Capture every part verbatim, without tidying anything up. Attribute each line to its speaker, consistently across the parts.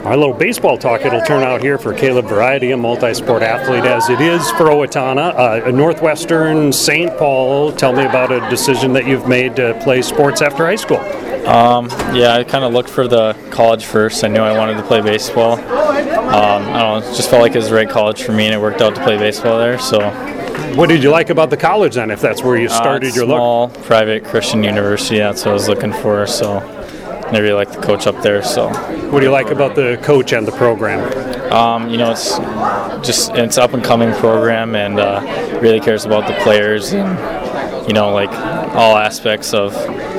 Speaker 1: Our little baseball talk, it'll turn out here for Caleb Variety, a multi-sport athlete, as it is for Owatonna. Uh, Northwestern Saint Paul, tell me about a decision that you've made to play sports after high school.
Speaker 2: Um, yeah, I kind of looked for the college first. I knew I wanted to play baseball. Um, I don't know, it just felt like it was the right college for me, and it worked out to play baseball there. So,
Speaker 1: what did you like about the college then, if that's where you started
Speaker 2: uh,
Speaker 1: your look?
Speaker 2: Small, private Christian university, that's what I was looking for. So, I really liked the coach up there. So,
Speaker 1: what do you like about the coach and the program?
Speaker 2: Um, you know, it's just it's up and coming program, and uh, really cares about the players and you know, like all aspects of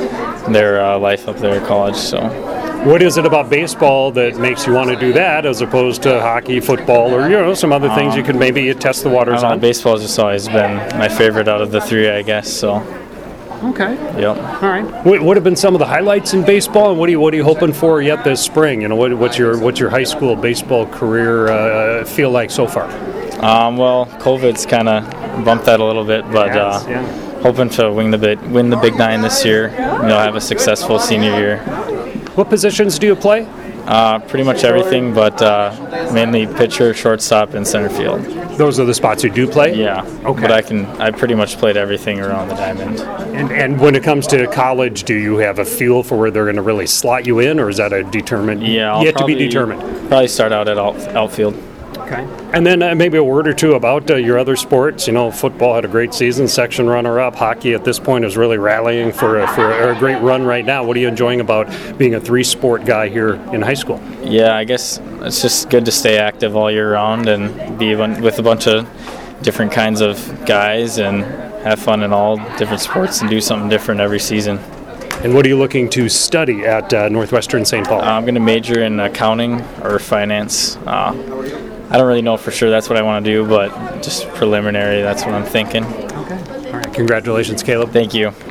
Speaker 2: their uh, life up there at college. So,
Speaker 1: what is it about baseball that makes you want to do that as opposed to hockey, football, or you know some other things um, you could maybe test the waters
Speaker 2: know,
Speaker 1: on?
Speaker 2: Baseball has just always been my favorite out of the three, I guess. So.
Speaker 1: Okay.
Speaker 2: Yep.
Speaker 1: All right. What, what have been some of the highlights in baseball, and what are you what are you hoping for yet this spring? You know, what, what's your what's your high school baseball career uh, feel like so far?
Speaker 2: Um, well, COVID's kind of bumped that a little bit, but
Speaker 1: yes,
Speaker 2: uh,
Speaker 1: yeah.
Speaker 2: hoping to win the big win the Big Nine this year. You know, have a successful senior year.
Speaker 1: What positions do you play?
Speaker 2: Uh, pretty much everything, but uh, mainly pitcher, shortstop, and center field.
Speaker 1: Those are the spots you do play?
Speaker 2: Yeah.
Speaker 1: Okay.
Speaker 2: But I can I pretty much played everything around the diamond.
Speaker 1: And and when it comes to college, do you have a feel for where they're going to really slot you in, or is that a determined
Speaker 2: yeah, I'll
Speaker 1: yet
Speaker 2: probably,
Speaker 1: to be determined?
Speaker 2: Probably start out at out, outfield.
Speaker 1: Okay. And then uh, maybe a word or two about uh, your other sports. You know, football had a great season, section runner-up. Hockey at this point is really rallying for a, for a great run right now. What are you enjoying about being a three-sport guy here in high school?
Speaker 2: Yeah, I guess it's just good to stay active all year round and be with a bunch of different kinds of guys and have fun in all different sports and do something different every season.
Speaker 1: And what are you looking to study at uh, Northwestern Saint Paul?
Speaker 2: Uh, I'm going to major in accounting or finance. Uh, I don't really know for sure that's what I want to do, but just preliminary, that's what I'm thinking.
Speaker 1: Okay. All right. Congratulations, Caleb.
Speaker 2: Thank you.